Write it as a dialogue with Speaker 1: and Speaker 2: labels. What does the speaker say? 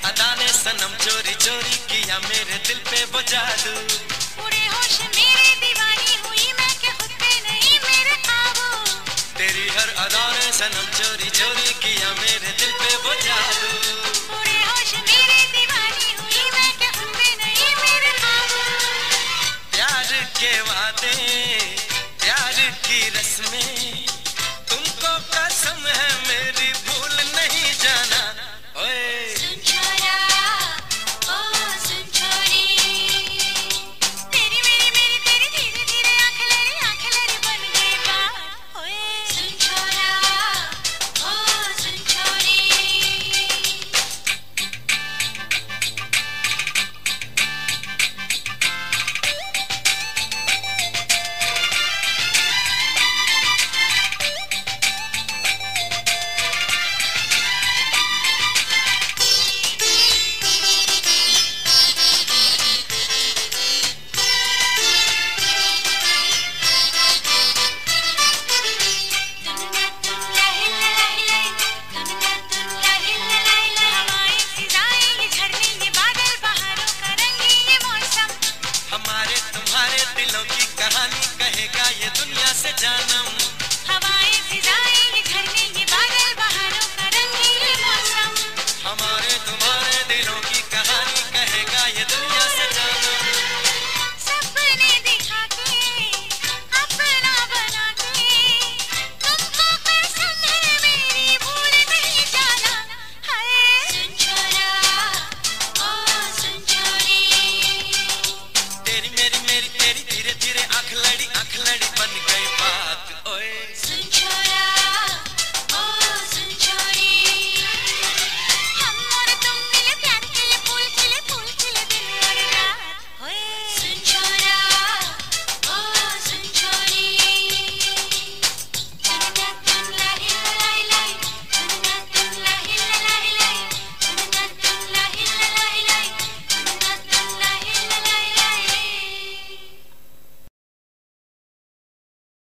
Speaker 1: अदा ने सनम चोरी चोरी किया मेरे दिल पे वो जादू।
Speaker 2: उड़े होश मेरे दीवानी हुई मैं कि खुद पे नहीं मेरे काबू।
Speaker 1: तेरी हर अदा ने सनम चोरी चोरी किया मेरे दिल पे वो जादू।
Speaker 2: उड़े होश मेरे दीवानी हुई मैं कि खुद पे नहीं मेरे काबू।
Speaker 1: प्यार के वादे प्यार की रस्में तुमको कसम है मेरी भूल नहीं जाना। ओए
Speaker 2: सुन छोरा ओ सुन छोरी, तेरी मेरी मेरी तेरी धीरे धीरे आंख लड़ी बन गई बात। ओए सुन छोरा ओ सुन छोरी।
Speaker 1: हमारे तुम्हारे दिलों की कहानी कहेगा ये दुनिया से जान।